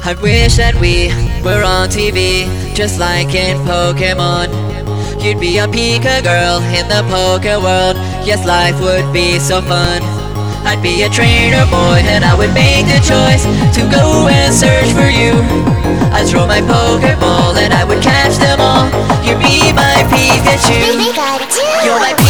I wish that we were on TV, just like in Pokemon. You'd be a Pika girl in the Poke world. Yes, life would be so fun. I'd be a trainer boy and I would make the choice to go and search for you. I'd throw my Pokeball and I would catch them all. You'd be my Pikachu. You're my